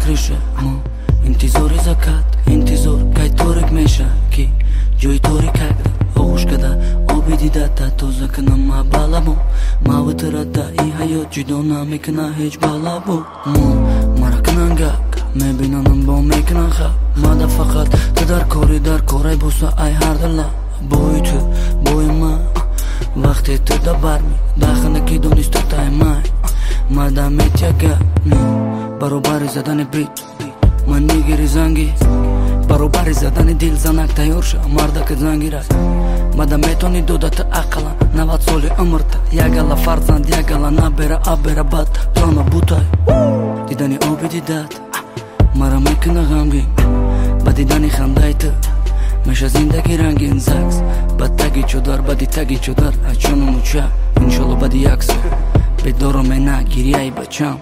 ریشه ما انتظاری زکات انتظار کای تورک میشه کی جوی توری کرد آغوش کده آبی دیده تا توزه کنم ما بالا بو ما وطرده ای حیات جدا نمیکنه هیچ بالا بو مرا کنن گک میبیننم با میکنن خواب ما ده فقط تو در کاری بوسه ای هر دلا بوی تو بوی ما وقتی تو ده برمی داخل کی دونیست تو تای مای ما ده میتیگه برابر زدن بیت من میگیری زنگی برابر زدن دل زنک تیار شو مردک زنگی رای مده میتونی دودت اقلا 90 سالی عمرت یگلا فرزند یگلا نبره آب بره بد جانا بوتای دیدنی آبی دیدت مرا میکنه غمگین با دیدنی خنده تو میشه زندگی رنگین زکس بد تگی چودار بدی تگی چودار اچونو موچه انشالله بدی یکسه بدارو منه گیری ای بچم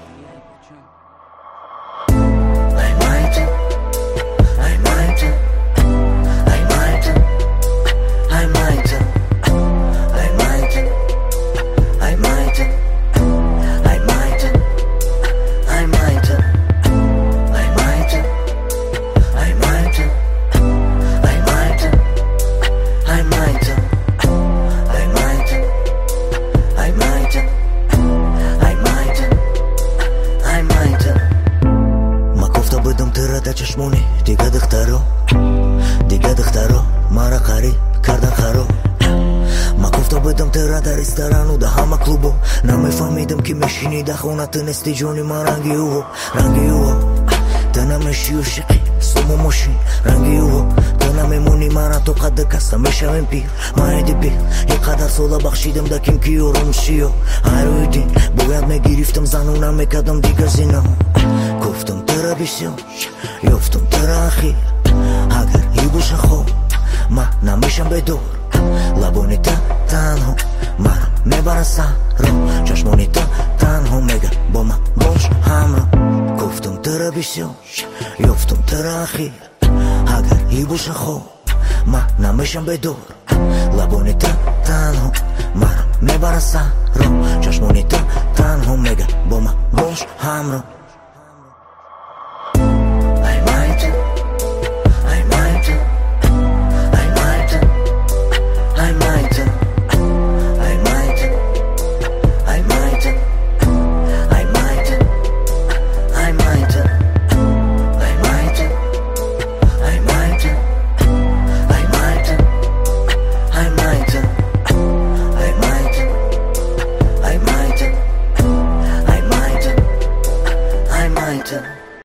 چشمونی دیگه دخترو مرا قریب کردن خراب ما گفته بودم ترا در رستوران و ده همه کلوبو نمیفهمیدم که میشینی ده خونه تنستی جونی ما رنگی او تو نمیشی و شقی سومو ماشین رنگی او تو نمیمونی مرا تو قد کستا میشویم پیر ما ایدی بیر یک قدر سالا بخشیدم ده کم کی رو مشیو هر دین باید میگیریفتم زنو نمیکدم دیگه زینا گفتم ترا بیسیون یفتم ترا اخیر اگر ای باشه خوب من نمیشم بدور لبونی تا تنها مرا میبره سر رو چشمونی تا تنها میگه با من باش همراه گفتم ترا بیسیون یفتم ترا اخیر اگر ای باشه خوب من نمیشم بدور لبونی تا تنها مرا میبره سر رو چشمونی تا تنها میگه با من باش همراه